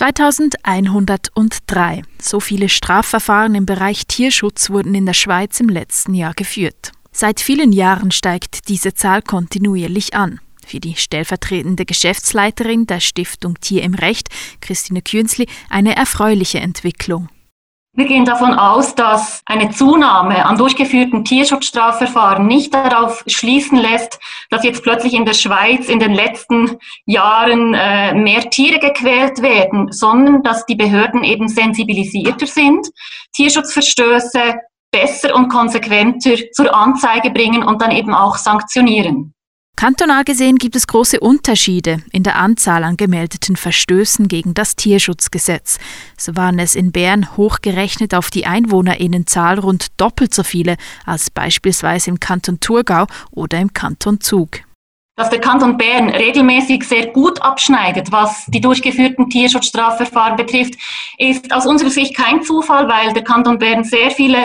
2103. So viele Strafverfahren im Bereich Tierschutz wurden in der Schweiz im letzten Jahr geführt. Seit vielen Jahren steigt diese Zahl kontinuierlich an. Für die stellvertretende Geschäftsleiterin der Stiftung Tier im Recht, Christine Künzli, eine erfreuliche Entwicklung. Wir gehen davon aus, dass eine Zunahme an durchgeführten Tierschutzstrafverfahren nicht darauf schließen lässt, dass jetzt plötzlich in der Schweiz in den letzten Jahren mehr Tiere gequält werden, sondern dass die Behörden eben sensibilisierter sind, Tierschutzverstöße besser und konsequenter zur Anzeige bringen und dann eben auch sanktionieren. Kantonal gesehen gibt es große Unterschiede in der Anzahl an gemeldeten Verstößen gegen das Tierschutzgesetz. So waren es in Bern hochgerechnet auf die EinwohnerInnenzahl rund doppelt so viele als beispielsweise im Kanton Thurgau oder im Kanton Zug. Dass der Kanton Bern regelmäßig sehr gut abschneidet, was die durchgeführten Tierschutzstrafverfahren betrifft, ist aus unserer Sicht kein Zufall, weil der Kanton Bern sehr viele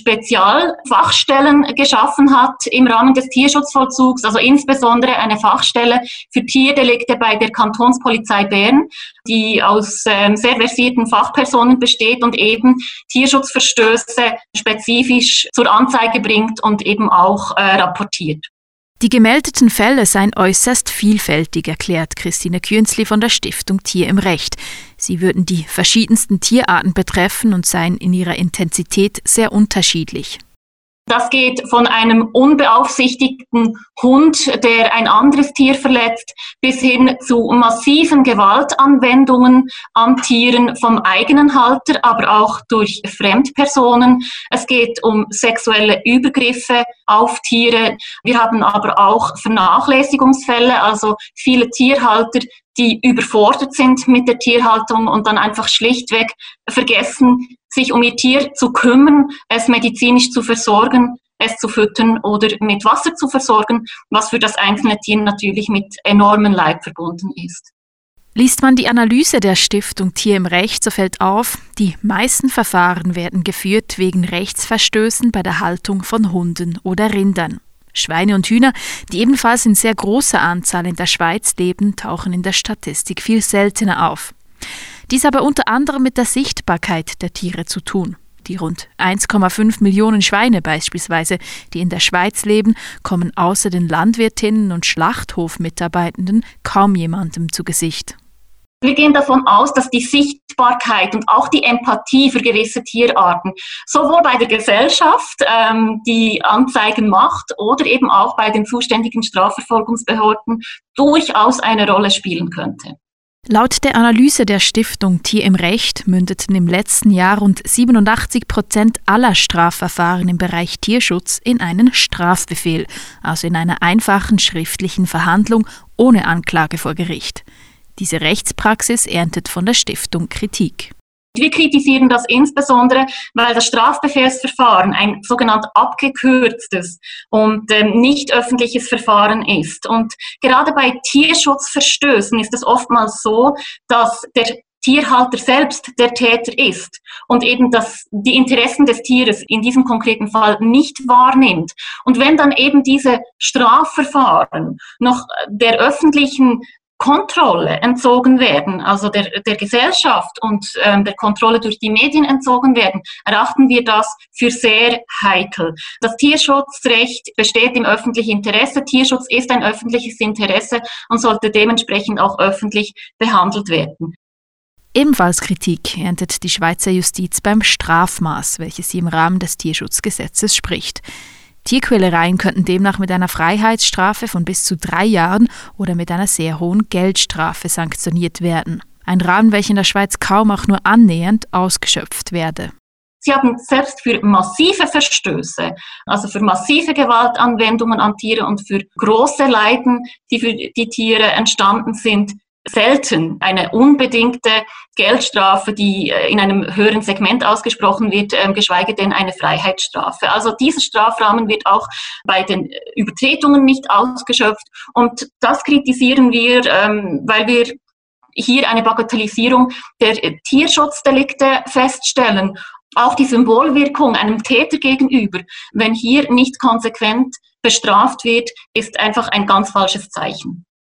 Spezialfachstellen geschaffen hat im Rahmen des Tierschutzvollzugs, also insbesondere eine Fachstelle für Tierdelikte bei der Kantonspolizei Bern, die aus sehr versierten Fachpersonen besteht und eben Tierschutzverstöße spezifisch zur Anzeige bringt und eben auch rapportiert. Die gemeldeten Fälle seien äußerst vielfältig, erklärt Christine Künzli von der Stiftung Tier im Recht. Sie würden die verschiedensten Tierarten betreffen und seien in ihrer Intensität sehr unterschiedlich. Das geht von einem unbeaufsichtigten Hund, der ein anderes Tier verletzt, bis hin zu massiven Gewaltanwendungen an Tieren vom eigenen Halter, aber auch durch Fremdpersonen. Es geht um sexuelle Übergriffe auf Tiere. Wir haben aber auch Vernachlässigungsfälle, also viele Tierhalter, die überfordert sind mit der Tierhaltung und dann einfach schlichtweg vergessen, sich um ihr Tier zu kümmern, es medizinisch zu versorgen, es zu füttern oder mit Wasser zu versorgen, was für das einzelne Tier natürlich mit enormem Leid verbunden ist. Liest man die Analyse der Stiftung Tier im Recht, so fällt auf, die meisten Verfahren werden geführt wegen Rechtsverstößen bei der Haltung von Hunden oder Rindern. Schweine und Hühner, die ebenfalls in sehr großer Anzahl in der Schweiz leben, tauchen in der Statistik viel seltener auf. Dies aber unter anderem mit der Sichtbarkeit der Tiere zu tun. Die rund 1,5 Millionen Schweine beispielsweise, die in der Schweiz leben, kommen außer den Landwirtinnen und Schlachthofmitarbeitenden kaum jemandem zu Gesicht. Wir gehen davon aus, dass die Sichtbarkeit und auch die Empathie für gewisse Tierarten sowohl bei der Gesellschaft, die Anzeigen macht, oder eben auch bei den zuständigen Strafverfolgungsbehörden durchaus eine Rolle spielen könnte. Laut der Analyse der Stiftung Tier im Recht mündeten im letzten Jahr rund 87% aller Strafverfahren im Bereich Tierschutz in einen Strafbefehl, also in einer einfachen schriftlichen Verhandlung ohne Anklage vor Gericht. Diese Rechtspraxis erntet von der Stiftung Kritik. Wir kritisieren das insbesondere, weil das Strafbefehlsverfahren ein sogenannt abgekürztes und nicht öffentliches Verfahren ist. Und gerade bei Tierschutzverstößen ist es oftmals so, dass der Tierhalter selbst der Täter ist und eben die Interessen des Tieres in diesem konkreten Fall nicht wahrnimmt. Und wenn dann eben diese Strafverfahren noch der öffentlichen Kontrolle entzogen werden, also der Gesellschaft und der Kontrolle durch die Medien entzogen werden, erachten wir das für sehr heikel. Das Tierschutzrecht besteht im öffentlichen Interesse. Tierschutz ist ein öffentliches Interesse und sollte dementsprechend auch öffentlich behandelt werden. Ebenfalls Kritik erntet die Schweizer Justiz beim Strafmaß, welches sie im Rahmen des Tierschutzgesetzes spricht. Tierquälereien könnten demnach mit einer Freiheitsstrafe von bis zu 3 Jahren oder mit einer sehr hohen Geldstrafe sanktioniert werden. Ein Rahmen, welcher in der Schweiz kaum auch nur annähernd ausgeschöpft werde. Sie haben selbst für massive Verstöße, also für massive Gewaltanwendungen an Tiere und für große Leiden, die für die Tiere entstanden sind, selten eine unbedingte Geldstrafe, die in einem höheren Segment ausgesprochen wird, geschweige denn eine Freiheitsstrafe. Also dieser Strafrahmen wird auch bei den Übertretungen nicht ausgeschöpft und das kritisieren wir, weil wir hier eine Bagatellisierung der Tierschutzdelikte feststellen. Auch die Symbolwirkung einem Täter gegenüber, wenn hier nicht konsequent bestraft wird, ist einfach ein ganz falsches Zeichen.